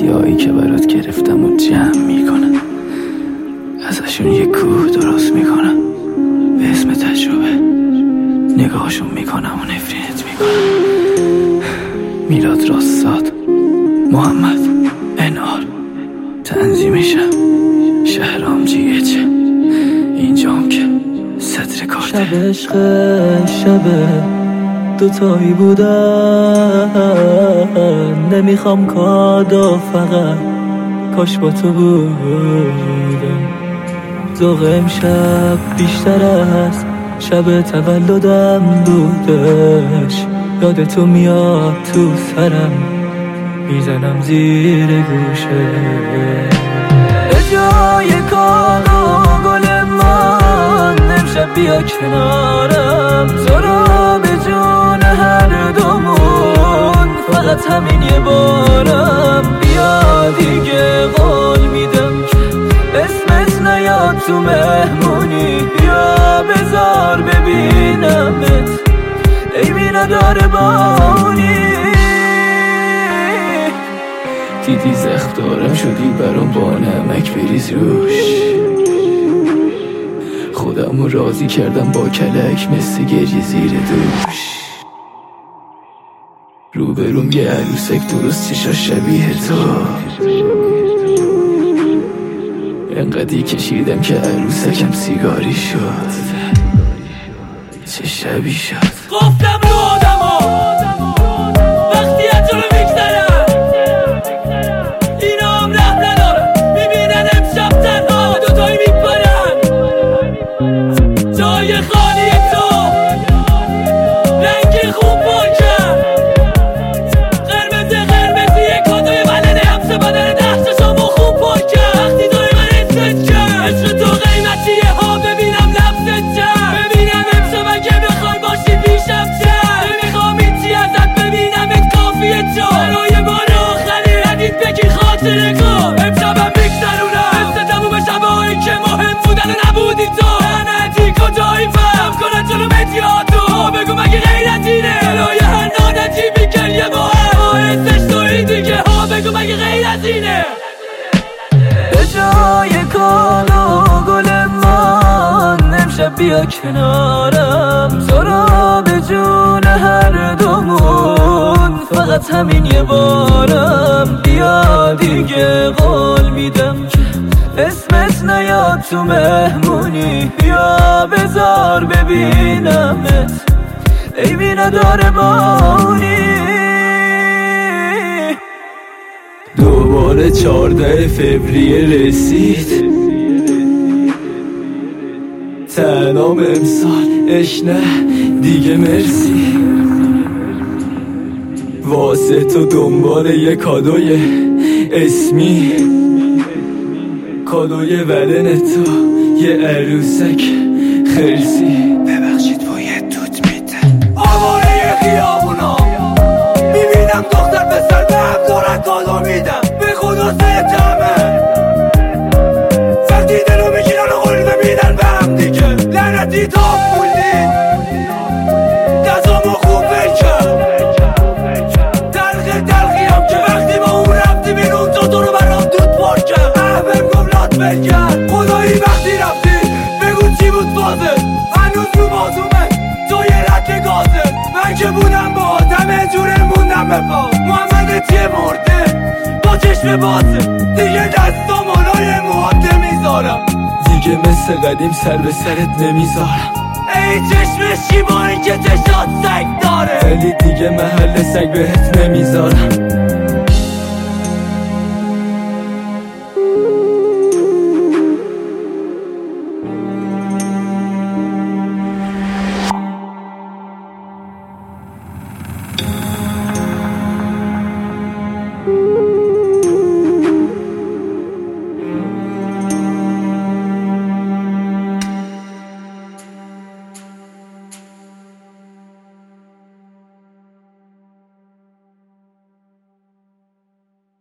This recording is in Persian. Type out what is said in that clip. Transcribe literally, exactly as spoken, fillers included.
هدیه‌هایی که برات گرفتم و جمع میکنم، ازشون یه کوه درست میکنم به اسم تجربه. نگاهشون میکنم و نفرینت میکنم. میلاد راستاد، محمد انار، تنظیمشم شهرام جیهچه، اینجام که صدر کارته. شب عشق شبه دوتایی بودن، نمیخوام کادو فقط کاش با تو بودم. ذوق امشب بیشتر از شب تولدم بودش، یاد تو میاد تو سرم میزنم زیر گوشه. به جای کادو گل من امشب بیا کنارم، تو را به جون هر دومون فقط همین یه بارم. بیا دیگه قول میدم که اسمت نیاد تو مهمونی، بیا بذار ببینمت ایمی نداره بانی. دیدی زخم دارم شدی برام با نمک بریز روش، خودمو راضی کردم با کلک مثل گریه زیر دوش. روبروم یه عروسک درست چشا شبیه تو، انقدی کشیدم که عروسکم سیگاری شد. چه شبی شد گفتم رو آدما وقتی از جلو میگذرم اینا هم رحم ندارم، میبینن امشب تنها دوتایی میپرن. جای خالی تو رنگ خوب پاکم، قرمز قرمزی یک کادوی ولده همسه بدن دست شما خوب پاکم. وقتی داره من اسمت کم عشق تو قیمتیه ها، ببینم لبست کم، ببینم امشب اگه بخوای باشی پیشم چم. نمیخوام هیچی ازت ببینم ات کافیه چا، برای بار آخری ردیت بگیر خاطره کن. امشبم میگذرونم مثل تموم شبایی که مهم بودن و نبودی تو. لعنتی کجایی فهم کنن جلو مدیاتو، بگو مگه غیر از اینه برای هر نادتی بیکن یه با حسش توی دیگه ها، بگو مگه غیر از اینه. به جای کادو گل من امشب بیا کنارم، تو را به جون هر دومون فقط همین یه بارم. بیا دیگه قول میدم که اسمت نیاد تو مهمونی، بیا بذار ببینمت ایمی نداره بانی. دوباره چهارده فوریه رسید، تنام امسال اش نه دیگه مرسی. واسه تو دنبال یه کادوی اسمی، کادوی ولن تو یه عروسک خرسی. ببخشید باید توت میده آواره خیابونا، میبینم دختر پسر به هم دارن کادو میدم، به خدا ستمه. وقتی دلو میگیرن و قلبه میدن به هم دیگه، لعنتی تا بودی دستامو خوب بکن. تلخ تلخی هم که وقتی با اون رفتی بیرون تو تو رو برام دود پارکن. احبم گملات بکن خدایی وقتی رفتی بگو چی بود فازه، هنوز رو بازومه تو یه رد گازه. من که بودم با آدم جوره موندم به پا، محمد چیه مرده با چشم بازه، دیگه دستام آلای موهات میذارم، دیگه مثل قدیم سر به سرت نمیذارم. ای چشم شیبایی که چشات سگ داره، ولی دیگه محل سگ بهت نمیذارم.